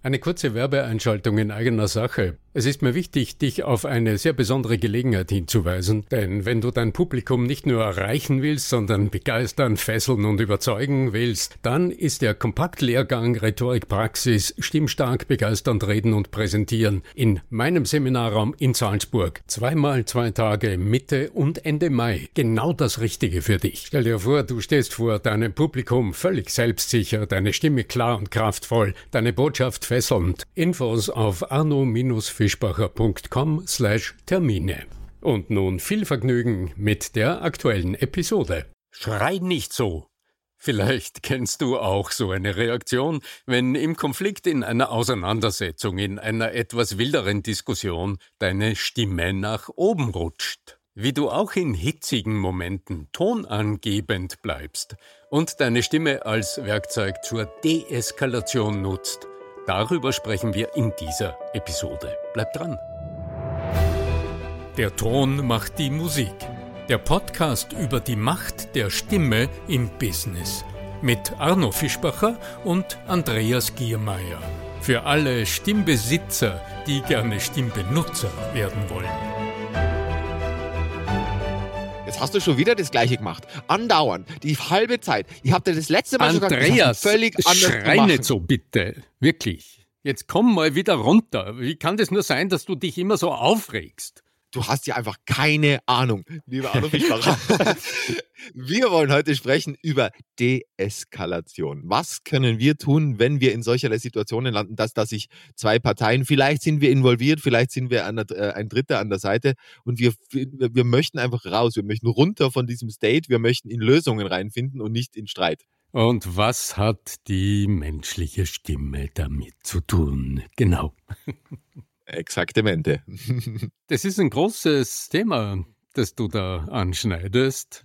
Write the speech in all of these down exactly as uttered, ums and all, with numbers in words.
Eine kurze Werbeeinschaltung in eigener Sache. Es ist mir wichtig, dich auf eine sehr besondere Gelegenheit hinzuweisen, denn wenn du dein Publikum nicht nur erreichen willst, sondern begeistern, fesseln und überzeugen willst, dann ist der Kompaktlehrgang Rhetorik-Praxis Stimmstark, begeisternd reden und präsentieren in meinem Seminarraum in Salzburg. Zweimal zwei Tage Mitte und Ende Mai. Genau das Richtige für dich. Stell dir vor, du stehst vor deinem Publikum völlig selbstsicher, deine Stimme klar und kraftvoll, deine Botschaft fesselnd. Infos auf arno-fischbacher punkt com slash Termine. Und nun viel Vergnügen mit der aktuellen Episode. Schrei nicht so! Vielleicht kennst du auch so eine Reaktion, wenn im Konflikt, in einer Auseinandersetzung, in einer etwas wilderen Diskussion deine Stimme nach oben rutscht. Wie du auch in hitzigen Momenten tonangebend bleibst und deine Stimme als Werkzeug zur Deeskalation nutzt. Darüber sprechen wir in dieser Episode. Bleib dran! Der Ton macht die Musik. Der Podcast über die Macht der Stimme im Business. Mit Arno Fischbacher und Andreas Giermeier. Für alle Stimmbesitzer, die gerne Stimmbenutzer werden wollen. Jetzt hast du schon wieder das Gleiche gemacht. Andauernd. Die halbe Zeit. Ich habe dir das letzte Mal Andreas, schon gesagt, völlig anders schrei nicht so bitte. Wirklich. Jetzt komm mal wieder runter. Wie kann das nur sein, dass du dich immer so aufregst? Du hast ja einfach keine Ahnung, lieber Arno Fischbacher. Wir wollen heute sprechen über Deeskalation. Was können wir tun, wenn wir in solcherlei Situationen landen, dass, dass sich zwei Parteien, vielleicht sind wir involviert, vielleicht sind wir an der, äh, ein Dritter an der Seite und wir, wir möchten einfach raus, wir möchten runter von diesem State, wir möchten in Lösungen reinfinden und nicht in Streit. Und was hat die menschliche Stimme damit zu tun? Genau. Exaktamente. Das ist ein großes Thema, das du da anschneidest.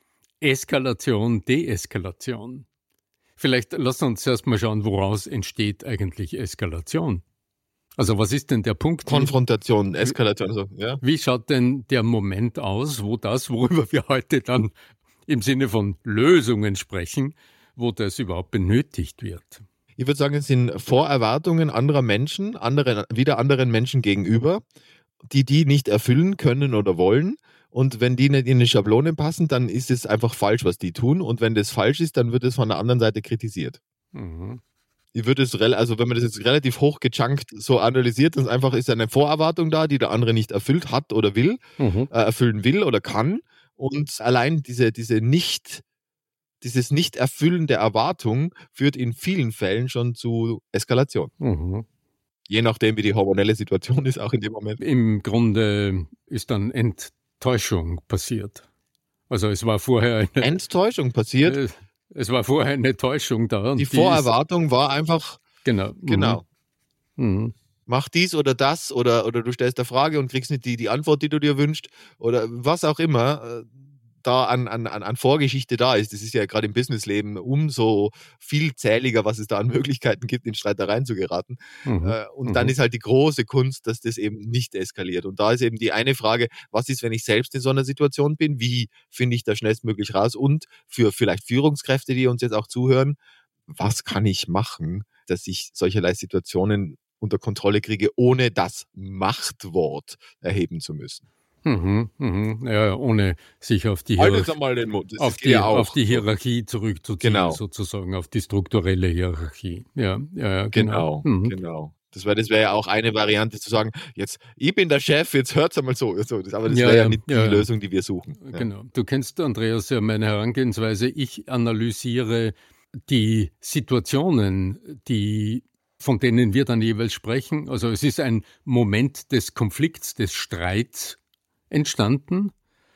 Eskalation, Deeskalation. Vielleicht lass uns erst mal schauen, woraus entsteht eigentlich Eskalation. Also was ist denn der Punkt? Konfrontation, Eskalation. Also, ja. Wie schaut denn der Moment aus, wo das, worüber wir heute dann im Sinne von Lösungen sprechen, wo das überhaupt benötigt wird? Ich würde sagen, es sind Vorerwartungen anderer Menschen, anderen, wieder anderen Menschen gegenüber, die die nicht erfüllen können oder wollen. Und wenn die nicht in eine Schablone passen, dann ist es einfach falsch, was die tun. Und wenn das falsch ist, dann wird es von der anderen Seite kritisiert. Mhm. Ich würde es, also wenn man das jetzt relativ hoch gechunkt so analysiert, dann einfach ist eine Vorerwartung da, die der andere nicht erfüllt hat oder will, mhm. äh, erfüllen will oder kann. Und allein diese, diese nicht Dieses Nicht-Erfüllen der Erwartung führt in vielen Fällen schon zu Eskalation. Mhm. Je nachdem, wie die hormonelle Situation ist, auch in dem Moment. Im Grunde ist dann Enttäuschung passiert. Also es war vorher eine... Enttäuschung passiert? Äh, es war vorher eine Täuschung da. Und die, die Vorerwartung ist, war einfach... Genau. Genau. Mhm. Mach dies oder das oder, oder du stellst eine Frage und kriegst nicht die, die Antwort, die du dir wünschst oder was auch immer da an, an, an Vorgeschichte da ist. Das ist ja gerade im Businessleben umso vielzähliger, was es da an Möglichkeiten gibt, in Streitereien zu geraten. Mhm. Und mhm. dann ist halt die große Kunst, dass das eben nicht eskaliert. Und da ist eben die eine Frage, was ist, wenn ich selbst in so einer Situation bin? Wie finde ich da schnellstmöglich raus? Und für vielleicht Führungskräfte, die uns jetzt auch zuhören, was kann ich machen, dass ich solcherlei Situationen unter Kontrolle kriege, ohne das Machtwort erheben zu müssen? Mhm, mhm. Ja, ohne sich auf die, Hierarch- auf die, ja auf die Hierarchie zurückzuziehen, genau. sozusagen, auf die strukturelle Hierarchie. Ja, ja, genau, genau. Mhm. genau. Das wäre das wär ja auch eine Variante zu sagen, jetzt, ich bin der Chef, jetzt hört's einmal so. so das, aber das ja, wäre ja, ja nicht die ja, Lösung, die wir suchen. Ja. Genau. Du kennst, Andreas, ja meine Herangehensweise. Ich analysiere die Situationen, die von denen wir dann jeweils sprechen. Also es ist ein Moment des Konflikts, des Streits entstanden.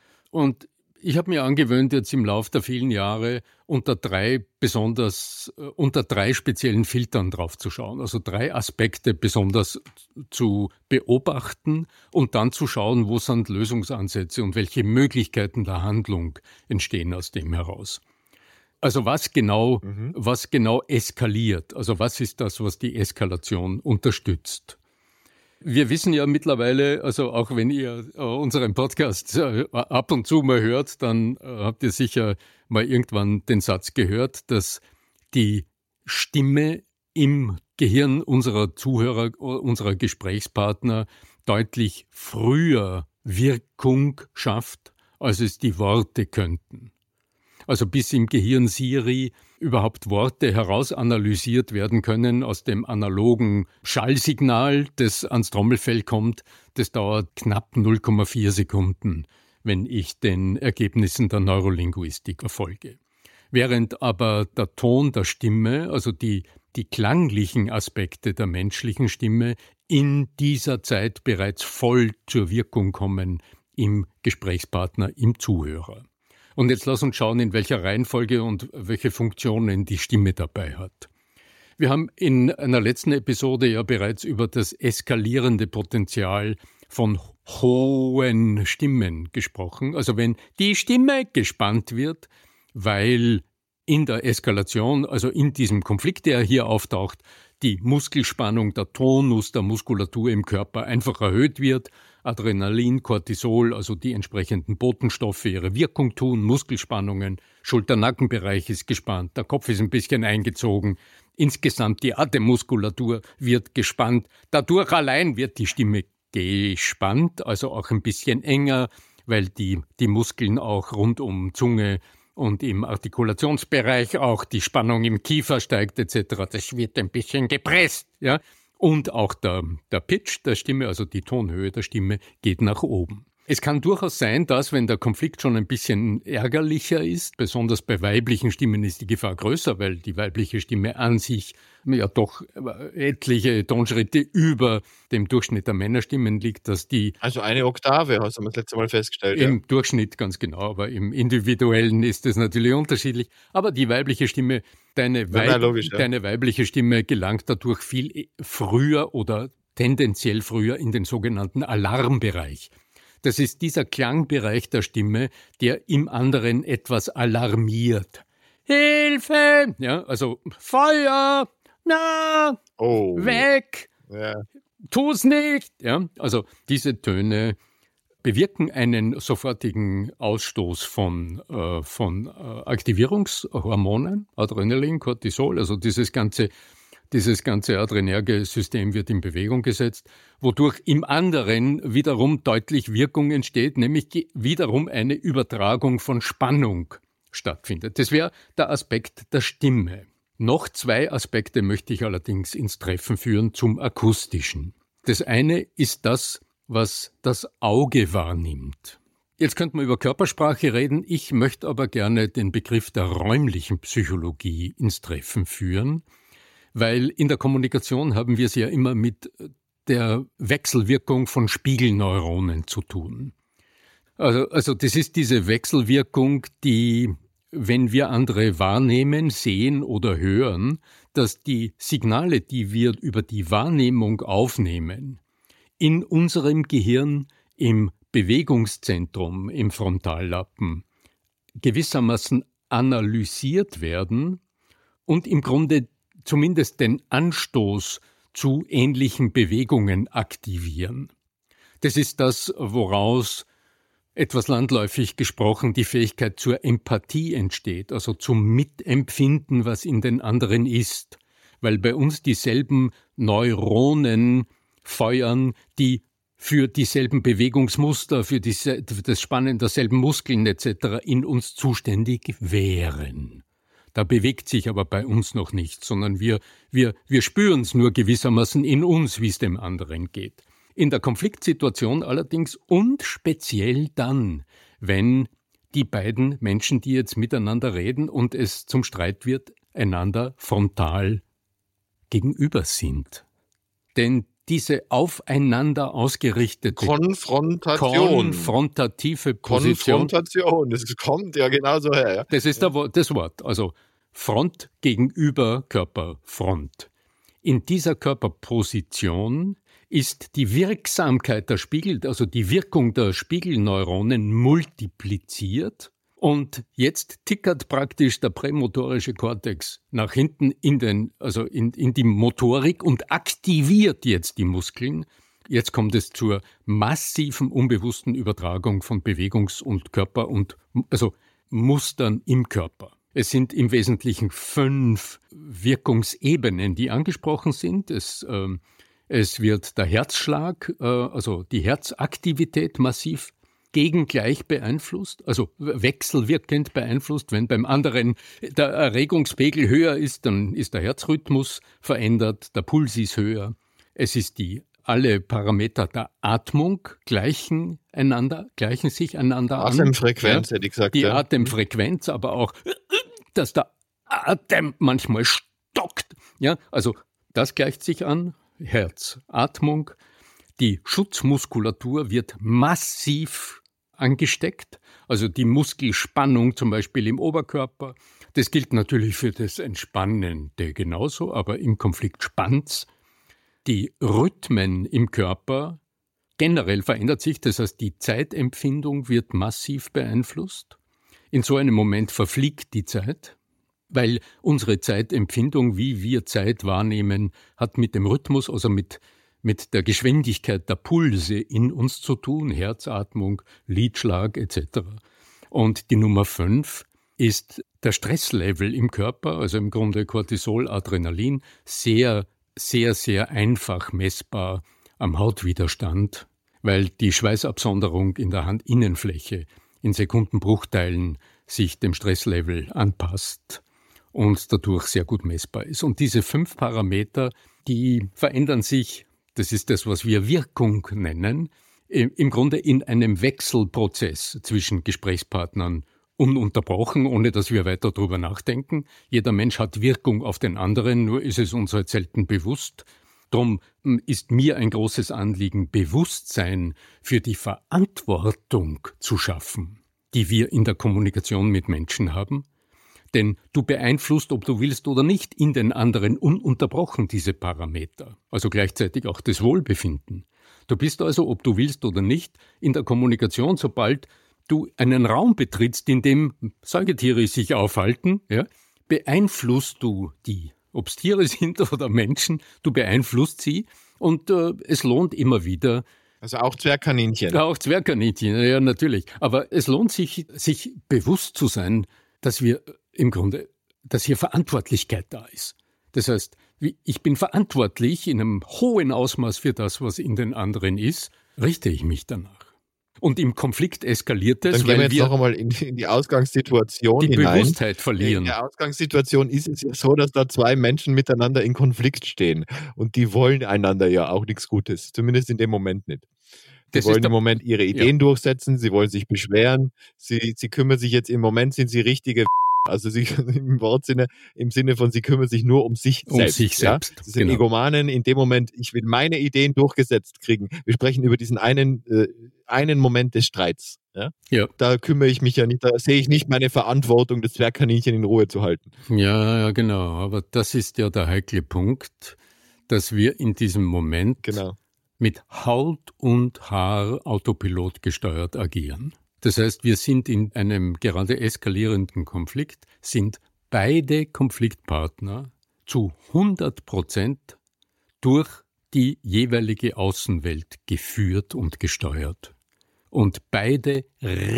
Und ich habe mir angewöhnt, jetzt im Laufe der vielen Jahre unter drei besonders, äh, unter drei speziellen Filtern drauf zu schauen. Also drei Aspekte besonders zu beobachten und dann zu schauen, wo sind Lösungsansätze und welche Möglichkeiten der Handlung entstehen aus dem heraus. Also was genau, mhm. was genau eskaliert? Also was ist das, was die Eskalation unterstützt? Wir wissen ja mittlerweile, also auch wenn ihr unseren Podcast ab und zu mal hört, dann habt ihr sicher mal irgendwann den Satz gehört, dass die Stimme im Gehirn unserer Zuhörer, unserer Gesprächspartner deutlich früher Wirkung schafft, als es die Worte könnten. Also bis im Gehirn Siri überhaupt Worte herausanalysiert werden können aus dem analogen Schallsignal, das ans Trommelfell kommt, das dauert knapp null Komma vier Sekunden, wenn ich den Ergebnissen der Neurolinguistik folge. Während aber der Ton der Stimme, also die, die klanglichen Aspekte der menschlichen Stimme, in dieser Zeit bereits voll zur Wirkung kommen im Gesprächspartner, im Zuhörer. Und jetzt lass uns schauen, in welcher Reihenfolge und welche Funktionen die Stimme dabei hat. Wir haben in einer letzten Episode ja bereits über das eskalierende Potenzial von hohen Stimmen gesprochen. Also wenn die Stimme gespannt wird, weil in der Eskalation, also in diesem Konflikt, der hier auftaucht, die Muskelspannung, der Tonus der Muskulatur im Körper einfach erhöht wird, Adrenalin, Cortisol, also die entsprechenden Botenstoffe ihre Wirkung tun, Muskelspannungen, Schulter-Nackenbereich ist gespannt, der Kopf ist ein bisschen eingezogen, insgesamt die Atemmuskulatur wird gespannt, dadurch allein wird die Stimme gespannt, also auch ein bisschen enger, weil die, die Muskeln auch rund um Zunge und im Artikulationsbereich auch die Spannung im Kiefer steigt et cetera. Das wird ein bisschen gepresst, ja. Und auch der, der Pitch der Stimme, also die Tonhöhe der Stimme, geht nach oben. Es kann durchaus sein, dass, wenn der Konflikt schon ein bisschen ärgerlicher ist, besonders bei weiblichen Stimmen ist die Gefahr größer, weil die weibliche Stimme an sich ja doch etliche Tonschritte über dem Durchschnitt der Männerstimmen liegt, dass die... Also eine Oktave, hast du das letzte Mal festgestellt. Im ja. Durchschnitt ganz genau, aber im Individuellen ist es natürlich unterschiedlich. Aber die weibliche Stimme, deine, Weib- ja, logisch, ja. deine weibliche Stimme gelangt dadurch viel früher oder tendenziell früher in den sogenannten Alarmbereich. Das ist dieser Klangbereich der Stimme, der im anderen etwas alarmiert. Hilfe! Ja, also Feuer! Na! Oh. Weg! Ja. Tu's nicht! Ja, also diese Töne bewirken einen sofortigen Ausstoß von, äh, von äh, Aktivierungshormonen, Adrenalin, Cortisol, also dieses ganze Dieses ganze adrenerge System wird in Bewegung gesetzt, wodurch im anderen wiederum deutlich Wirkung entsteht, nämlich wiederum eine Übertragung von Spannung stattfindet. Das wäre der Aspekt der Stimme. Noch zwei Aspekte möchte ich allerdings ins Treffen führen zum Akustischen. Das eine ist das, was das Auge wahrnimmt. Jetzt könnte man über Körpersprache reden, ich möchte aber gerne den Begriff der räumlichen Psychologie ins Treffen führen, weil in der Kommunikation haben wir es ja immer mit der Wechselwirkung von Spiegelneuronen zu tun. Also, also das ist diese Wechselwirkung, die, wenn wir andere wahrnehmen, sehen oder hören, dass die Signale, die wir über die Wahrnehmung aufnehmen, in unserem Gehirn im Bewegungszentrum, im Frontallappen, gewissermaßen analysiert werden und im Grunde zumindest den Anstoß zu ähnlichen Bewegungen aktivieren. Das ist das, woraus etwas landläufig gesprochen die Fähigkeit zur Empathie entsteht, also zum Mitempfinden, was in den anderen ist, weil bei uns dieselben Neuronen feuern, die für dieselben Bewegungsmuster, für, diese, für das Spannen derselben Muskeln et cetera in uns zuständig wären. Da bewegt sich aber bei uns noch nichts, sondern wir, wir, wir spüren es nur gewissermaßen in uns, wie es dem anderen geht. In der Konfliktsituation allerdings und speziell dann, wenn die beiden Menschen, die jetzt miteinander reden und es zum Streit wird, einander frontal gegenüber sind. Denn diese aufeinander ausgerichtete Konfrontation. konfrontative Position. Konfrontation, das kommt ja genauso her. Ja. Das ist der, das Wort, also Front gegenüber Körperfront. In dieser Körperposition ist die Wirksamkeit der Spiegel, also die Wirkung der Spiegelneuronen multipliziert und jetzt tickert praktisch der prämotorische Kortex nach hinten in den, also in, in die Motorik und aktiviert jetzt die Muskeln. Jetzt kommt es zur massiven unbewussten Übertragung von Bewegungs- und Körper und also Mustern im Körper. Es sind im Wesentlichen fünf Wirkungsebenen, die angesprochen sind. Es, ähm, es wird der Herzschlag, äh, also die Herzaktivität massiv gegengleich beeinflusst, also wechselwirkend beeinflusst. Wenn beim anderen der Erregungspegel höher ist, dann ist der Herzrhythmus verändert, der Puls ist höher. Es ist die, alle Parameter der Atmung gleichen einander, gleichen sich einander an. Atemfrequenz, ja, hätte ich gesagt. Die ja. Atemfrequenz, aber auch, dass der Atem manchmal stockt. Ja, also das gleicht sich an. Herz, Atmung. Die Schutzmuskulatur wird massiv angesteckt, also die Muskelspannung zum Beispiel im Oberkörper. Das gilt natürlich für das Entspannende genauso, aber im Konflikt spannt's. Die Rhythmen im Körper generell verändert sich, das heißt, die Zeitempfindung wird massiv beeinflusst. In so einem Moment verfliegt die Zeit, weil unsere Zeitempfindung, wie wir Zeit wahrnehmen, hat mit dem Rhythmus, also mit mit der Geschwindigkeit der Pulse in uns zu tun, Herzatmung, Lidschlag et cetera. Und die Nummer fünf ist der Stresslevel im Körper, also im Grunde Cortisol, Adrenalin, sehr, sehr, sehr einfach messbar am Hautwiderstand, weil die Schweißabsonderung in der Handinnenfläche in Sekundenbruchteilen sich dem Stresslevel anpasst und dadurch sehr gut messbar ist. Und diese fünf Parameter, die verändern sich. Das ist das, was wir Wirkung nennen, im Grunde in einem Wechselprozess zwischen Gesprächspartnern ununterbrochen, ohne dass wir weiter darüber nachdenken. Jeder Mensch hat Wirkung auf den anderen, nur ist es uns halt selten bewusst. Darum ist mir ein großes Anliegen, Bewusstsein für die Verantwortung zu schaffen, die wir in der Kommunikation mit Menschen haben. Denn du beeinflusst, ob du willst oder nicht, in den anderen ununterbrochen diese Parameter, also gleichzeitig auch das Wohlbefinden. Du bist also, ob du willst oder nicht, in der Kommunikation, sobald du einen Raum betrittst, in dem Säugetiere sich aufhalten, ja, beeinflusst du die, ob es Tiere sind oder Menschen, du beeinflusst sie und äh, es lohnt immer wieder. Also auch Zwergkaninchen. Auch Zwergkaninchen, ja natürlich. Aber es lohnt sich, sich bewusst zu sein, dass wir im Grunde, dass hier Verantwortlichkeit da ist. Das heißt, ich bin verantwortlich in einem hohen Ausmaß für das, was in den anderen ist, richte ich mich danach. Und im Konflikt eskaliert es, Dann weil gehen wir jetzt wir noch einmal in die, in die Ausgangssituation die hinein. Bewusstheit verlieren. In der Ausgangssituation ist es ja so, dass da zwei Menschen miteinander in Konflikt stehen. Und die wollen einander ja auch nichts Gutes. Zumindest in dem Moment nicht. Sie Das wollen ist der- im Moment ihre Ideen Ja. durchsetzen, sie wollen sich beschweren, sie, sie kümmern sich jetzt, im Moment sind sie richtige also sie im Wortsinne, im Sinne von, sie kümmern sich nur um sich Um selbst. sich ja? selbst, Sie sind genau. Egomanen in dem Moment, ich will meine Ideen durchgesetzt kriegen. Wir sprechen über diesen einen, äh, einen Moment des Streits. Ja? Ja. Da kümmere ich mich ja nicht, da sehe ich nicht meine Verantwortung, das Zwergkaninchen in Ruhe zu halten. Ja, ja, genau. Aber das ist ja der heikle Punkt, dass wir in diesem Moment Genau. mit Haut und Haar Autopilot gesteuert agieren. Das heißt, wir sind in einem gerade eskalierenden Konflikt, sind beide Konfliktpartner zu hundert Prozent durch die jeweilige Außenwelt geführt und gesteuert. Und beide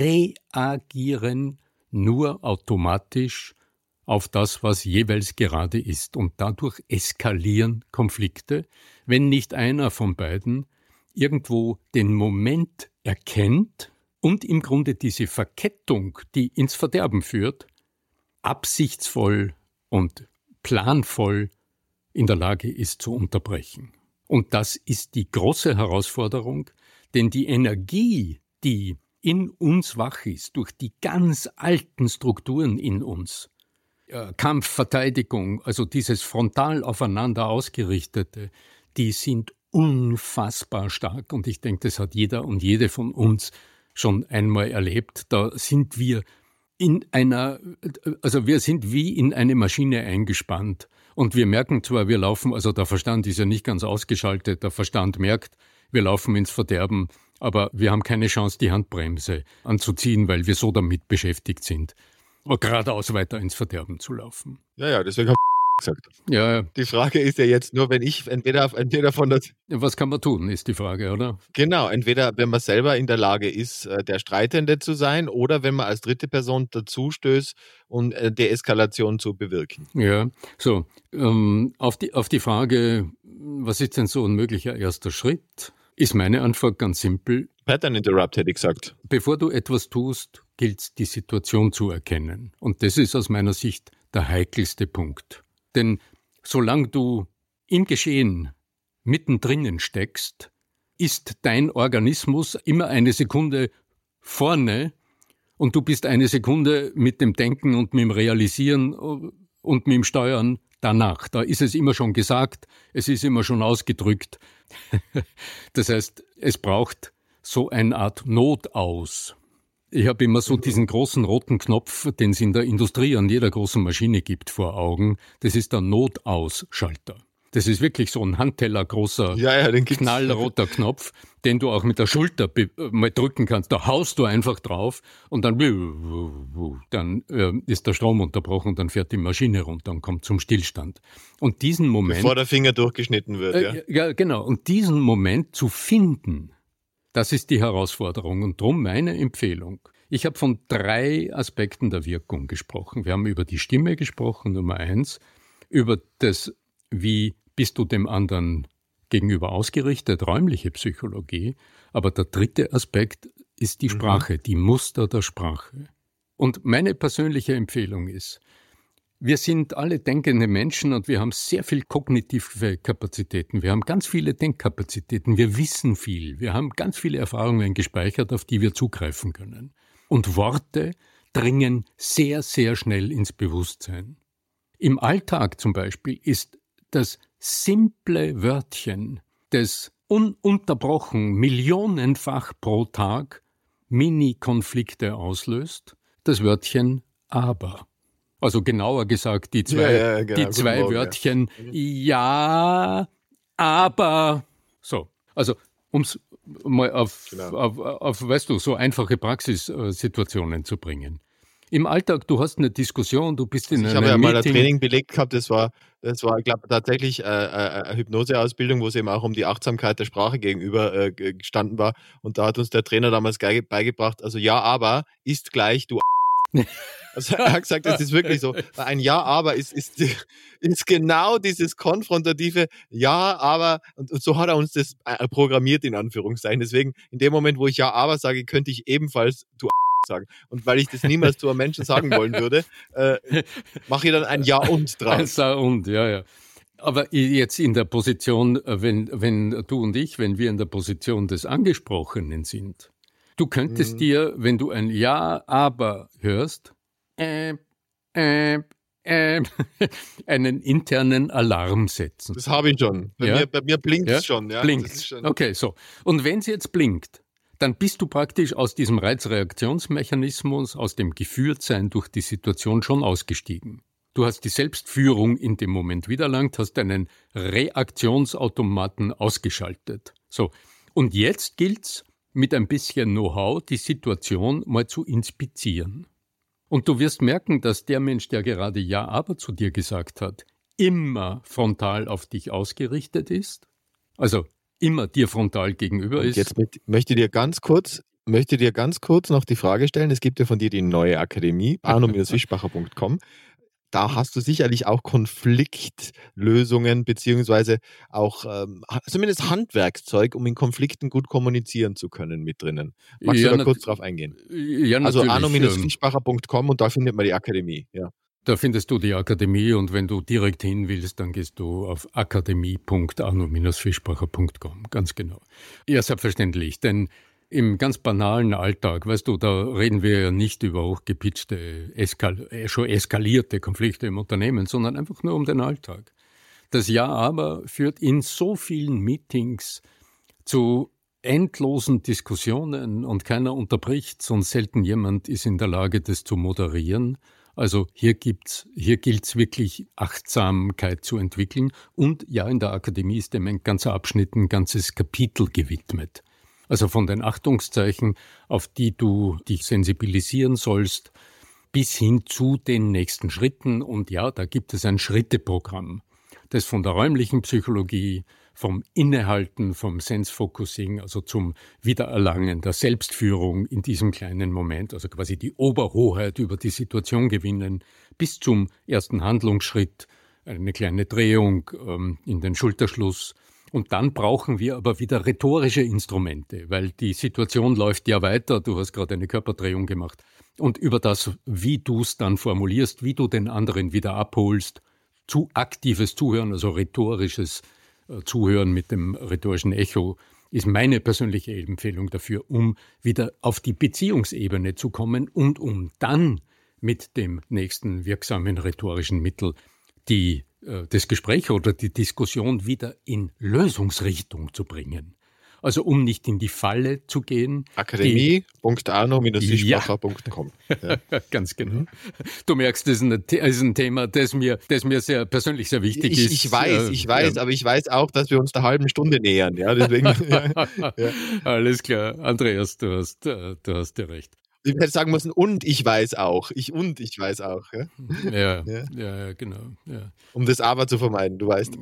reagieren nur automatisch auf das, was jeweils gerade ist. Und dadurch eskalieren Konflikte, wenn nicht einer von beiden irgendwo den Moment erkennt und im Grunde diese Verkettung, die ins Verderben führt, absichtsvoll und planvoll in der Lage ist zu unterbrechen. Und das ist die große Herausforderung, denn die Energie, die in uns wach ist, durch die ganz alten Strukturen in uns, äh, Kampf, Verteidigung, also dieses frontal aufeinander ausgerichtete, die sind unfassbar stark. Und ich denke, das hat jeder und jede von uns schon einmal erlebt. Da sind wir in einer, also wir sind wie in eine Maschine eingespannt. Und wir merken zwar, wir laufen, also der Verstand ist ja nicht ganz ausgeschaltet, der Verstand merkt, wir laufen ins Verderben, aber wir haben keine Chance, die Handbremse anzuziehen, weil wir so damit beschäftigt sind, geradeaus weiter ins Verderben zu laufen. Ja, ja, deswegen haben gesagt. Ja, Die Frage ist ja jetzt nur, wenn ich entweder, entweder von der... was kann man tun, ist die Frage, oder? Genau, entweder wenn man selber in der Lage ist, äh, der Streitende zu sein, oder wenn man als dritte Person dazustößt, um äh, Deeskalation zu bewirken. Ja, so, ähm, auf die, auf die Frage, was ist denn so ein möglicher erster Schritt, ist meine Antwort ganz simpel. Pattern Interrupt, hätte ich gesagt. Bevor du etwas tust, gilt es, die Situation zu erkennen. Und das ist aus meiner Sicht der heikelste Punkt. Denn solange du im Geschehen mittendrin steckst, ist dein Organismus immer eine Sekunde vorne und du bist eine Sekunde mit dem Denken und mit dem Realisieren und mit dem Steuern danach. Da ist es immer schon gesagt, es ist immer schon ausgedrückt. Das heißt, es braucht so eine Art Notaus. Ich habe immer so diesen großen roten Knopf, den es in der Industrie an jeder großen Maschine gibt, vor Augen. Das ist der Notausschalter. Das ist wirklich so ein handtellergroßer, ja, ja, den gibt's. knallroter Knopf, den du auch mit der Schulter be- mal drücken kannst. Da haust du einfach drauf und dann, dann äh, ist der Strom unterbrochen und dann fährt die Maschine runter und kommt zum Stillstand. Und diesen Moment... Bevor der Finger durchgeschnitten wird, äh, ja. Ja, genau. Und diesen Moment zu finden, das ist die Herausforderung und darum meine Empfehlung. Ich habe von drei Aspekten der Wirkung gesprochen. Wir haben über die Stimme gesprochen, Nummer eins, über das, wie bist du dem anderen gegenüber ausgerichtet, räumliche Psychologie. Aber der dritte Aspekt ist die Sprache, mhm. die Muster der Sprache. Und meine persönliche Empfehlung ist, wir sind alle denkende Menschen und wir haben sehr viel kognitive Kapazitäten. Wir haben ganz viele Denkkapazitäten. Wir wissen viel. Wir haben ganz viele Erfahrungen gespeichert, auf die wir zugreifen können. Und Worte dringen sehr, sehr schnell ins Bewusstsein. Im Alltag zum Beispiel ist das simple Wörtchen, das ununterbrochen millionenfach pro Tag Mini-Konflikte auslöst, das Wörtchen aber. Also genauer gesagt, die zwei, ja, ja, genau. die zwei Morgen, Wörtchen ja. ja, aber. So, also um's mal auf, genau. auf, auf, weißt du, so einfache Praxissituationen zu bringen. Im Alltag, du hast eine Diskussion, du bist in also einem Meeting. Ich habe ja mal Meeting. ein Training belegt gehabt, das war, das war, ich glaube, tatsächlich äh, eine Hypnoseausbildung, wo es eben auch um die Achtsamkeit der Sprache gegenüber äh, gestanden war. Und da hat uns der Trainer damals beigebracht, also ja, aber ist gleich du Also er hat gesagt, das ist wirklich so. Ein Ja, aber ist, ist, ist genau dieses konfrontative Ja, aber, und, und so hat er uns das programmiert, in Anführungszeichen. Deswegen, in dem Moment, wo ich Ja, aber sage, könnte ich ebenfalls du sagen. Und weil ich das niemals zu einem Menschen sagen wollen würde, äh, mache ich dann ein Ja und draus. Ein Ja und, ja, ja. Aber jetzt in der Position, wenn, wenn du und ich, wenn wir in der Position des Angesprochenen sind, du könntest hm. dir, wenn du ein Ja, aber hörst, äh, äh, äh, einen internen Alarm setzen. Das habe ich schon. Bei, ja? mir, bei mir blinkt es ja? schon. Ja? Blinkt. Das ist schon. Okay, so. Und wenn es jetzt blinkt, dann bist du praktisch aus diesem Reizreaktionsmechanismus, aus dem Geführtsein durch die Situation schon ausgestiegen. Du hast die Selbstführung in dem Moment wiedererlangt, hast einen Reaktionsautomaten ausgeschaltet. So. Und jetzt gilt's, mit ein bisschen Know-how die Situation mal zu inspizieren. Und du wirst merken, dass der Mensch, der gerade Ja, aber zu dir gesagt hat, immer frontal auf dich ausgerichtet ist, also immer dir frontal gegenüber Und ist. Jetzt möchte ich dir ganz kurz, möchte dir ganz kurz noch die Frage stellen, es gibt ja von dir die neue Akademie, arno Bindestrich fischbacher Punkt com. Da hast du sicherlich auch Konfliktlösungen beziehungsweise auch ähm, zumindest Handwerkszeug, um in Konflikten gut kommunizieren zu können, mit drinnen. Magst ja, du da kurz drauf eingehen? Ja, also arno Bindestrich ähm, fischbacher Punkt com und da findet man die Akademie. Ja. Da findest du die Akademie und wenn du direkt hin willst, dann gehst du auf akademie Punkt arno Bindestrich fischbacher Punkt com. Ganz genau. Ja, selbstverständlich, denn im ganz banalen Alltag, weißt du, da reden wir ja nicht über hochgepitchte, eskal- schon eskalierte Konflikte im Unternehmen, sondern einfach nur um den Alltag. Das Ja, aber führt in so vielen Meetings zu endlosen Diskussionen und keiner unterbricht und selten jemand ist in der Lage, das zu moderieren. Also hier gibt's, hier gilt's wirklich Achtsamkeit zu entwickeln und ja, in der Akademie ist dem ein ganzer Abschnitt, ein ganzes Kapitel gewidmet. Also von den Achtungszeichen, auf die du dich sensibilisieren sollst, bis hin zu den nächsten Schritten. Und ja, da gibt es ein Schritteprogramm, das von der räumlichen Psychologie, vom Innehalten, vom Sense-Focusing, also zum Wiedererlangen der Selbstführung in diesem kleinen Moment, also quasi die Oberhoheit über die Situation gewinnen, bis zum ersten Handlungsschritt, eine kleine Drehung ähm, in den Schulterschluss. Und dann brauchen wir aber wieder rhetorische Instrumente, weil die Situation läuft ja weiter. Du hast gerade eine Körperdrehung gemacht. Und über das, wie du es dann formulierst, wie du den anderen wieder abholst, zu aktives Zuhören, also rhetorisches äh, Zuhören mit dem rhetorischen Echo, ist meine persönliche Empfehlung dafür, um wieder auf die Beziehungsebene zu kommen und um dann mit dem nächsten wirksamen rhetorischen Mittel die, äh, das Gespräch oder die Diskussion wieder in Lösungsrichtung zu bringen. Also um nicht in die Falle zu gehen. Akademie Punkt arno Fischbacher Punkt com. Ja. Ganz genau. Mhm. Du merkst, das ist ein, das ist ein Thema, das mir, das mir sehr persönlich sehr wichtig ich, ist. Ich weiß, ich weiß, ja. aber ich weiß auch, dass wir uns der halben Stunde nähern. Ja, deswegen, ja. Ja. Alles klar. Andreas, du hast, du hast dir recht. Ich hätte sagen müssen, und ich weiß auch. Ich und ich weiß auch. Ja, ja, ja. ja genau. Ja. Um das Aber zu vermeiden, du weißt.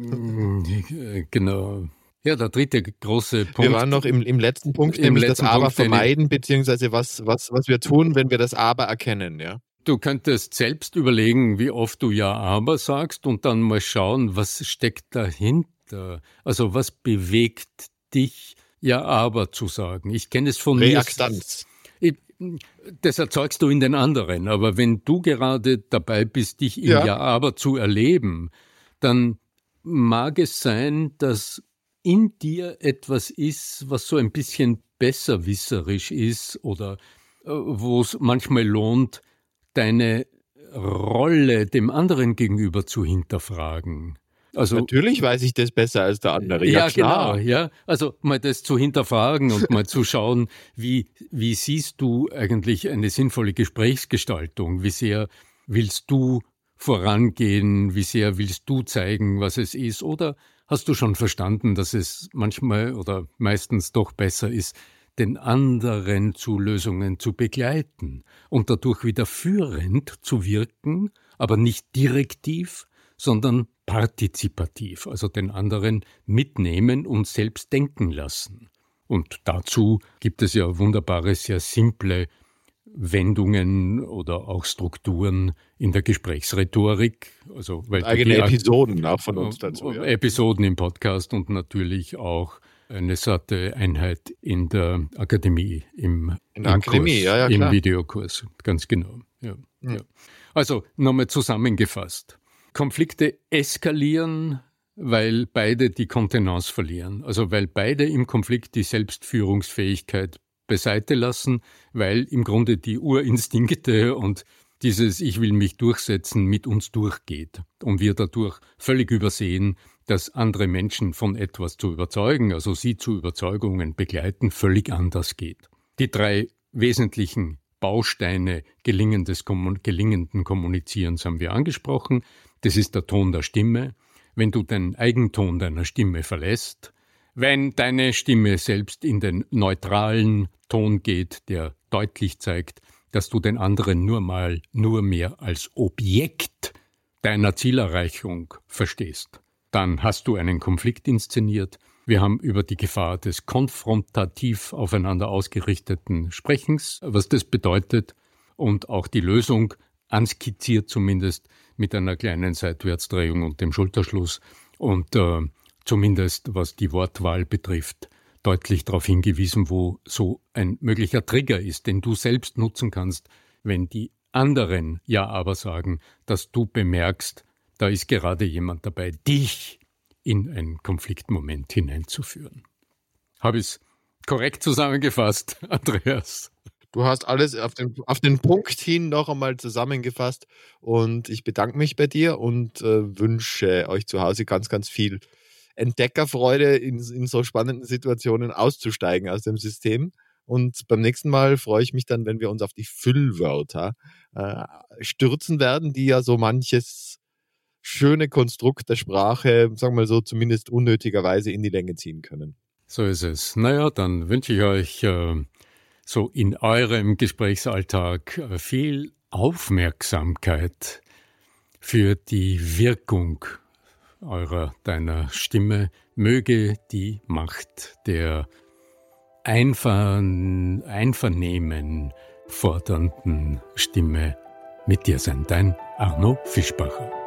Genau. Ja, der dritte große Punkt. Wir waren noch im, im letzten Punkt, nämlich letzten das Aber Punkt, vermeiden, beziehungsweise was, was, was wir tun, wenn wir das Aber erkennen. Ja. Du könntest selbst überlegen, wie oft du Ja, Aber sagst und dann mal schauen, was steckt dahinter. Also was bewegt dich, Ja, Aber zu sagen. Ich kenne es von Reaktanz. mir. Das erzeugst du in den anderen, aber wenn du gerade dabei bist, dich im Ja, Ja Aber zu erleben, dann mag es sein, dass in dir etwas ist, was so ein bisschen besserwisserisch ist oder äh, wo es manchmal lohnt, deine Rolle dem anderen gegenüber zu hinterfragen. Also, natürlich weiß ich das besser als der andere. Ja, ja klar. Genau, ja. Also mal das zu hinterfragen und mal zu schauen, wie, wie siehst du eigentlich eine sinnvolle Gesprächsgestaltung? Wie sehr willst du vorangehen? Wie sehr willst du zeigen, was es ist? Oder hast du schon verstanden, dass es manchmal oder meistens doch besser ist, den anderen zu Lösungen zu begleiten und dadurch wieder führend zu wirken, aber nicht direktiv, sondern partizipativ, also den anderen mitnehmen und selbst denken lassen. Und dazu gibt es ja wunderbare, sehr simple Wendungen oder auch Strukturen in der Gesprächsrhetorik. Also, weil eigene Episoden auch von uns dazu. Ja. Episoden im Podcast und natürlich auch eine satte Einheit in der Akademie, im, in der im, Akademie, Kurs, ja, ja, im klar. Videokurs. Ganz genau. Ja, hm. ja. Also nochmal zusammengefasst. Konflikte eskalieren, weil beide die Kontenance verlieren. Also weil beide im Konflikt die Selbstführungsfähigkeit beiseite lassen, weil im Grunde die Urinstinkte und dieses Ich will mich durchsetzen mit uns durchgeht und wir dadurch völlig übersehen, dass andere Menschen von etwas zu überzeugen, also sie zu Überzeugungen begleiten, völlig anders geht. Die drei wesentlichen Bausteine gelingendes, gelingenden Kommunizierens haben wir angesprochen. Das ist der Ton der Stimme. Wenn du den Eigenton deiner Stimme verlässt, wenn deine Stimme selbst in den neutralen Ton geht, der deutlich zeigt, dass du den anderen nur mal, nur mehr als Objekt deiner Zielerreichung verstehst, dann hast du einen Konflikt inszeniert. Wir haben über die Gefahr des konfrontativ aufeinander ausgerichteten Sprechens, was das bedeutet, und auch die Lösung anskizziert zumindest mit einer kleinen Seitwärtsdrehung und dem Schulterschluss und äh, zumindest was die Wortwahl betrifft, deutlich darauf hingewiesen, wo so ein möglicher Trigger ist, den du selbst nutzen kannst, wenn die anderen Ja aber sagen, dass du bemerkst, da ist gerade jemand dabei, dich in einen Konfliktmoment hineinzuführen. Habe ich es korrekt zusammengefasst, Andreas? Du hast alles auf den, auf den Punkt hin noch einmal zusammengefasst und ich bedanke mich bei dir und äh, wünsche euch zu Hause ganz, ganz viel Entdeckerfreude, in, in so spannenden Situationen auszusteigen aus dem System. Und beim nächsten Mal freue ich mich dann, wenn wir uns auf die Füllwörter äh, stürzen werden, die ja so manches schöne Konstrukt der Sprache, sagen wir mal so, zumindest unnötigerweise in die Länge ziehen können. So ist es. Naja, dann wünsche ich euch äh, so in eurem Gesprächsalltag äh, viel Aufmerksamkeit für die Wirkung eurer, deiner Stimme. Möge die Macht der Einver- Einvernehmen fordernden Stimme mit dir sein. Dein Arno Fischbacher.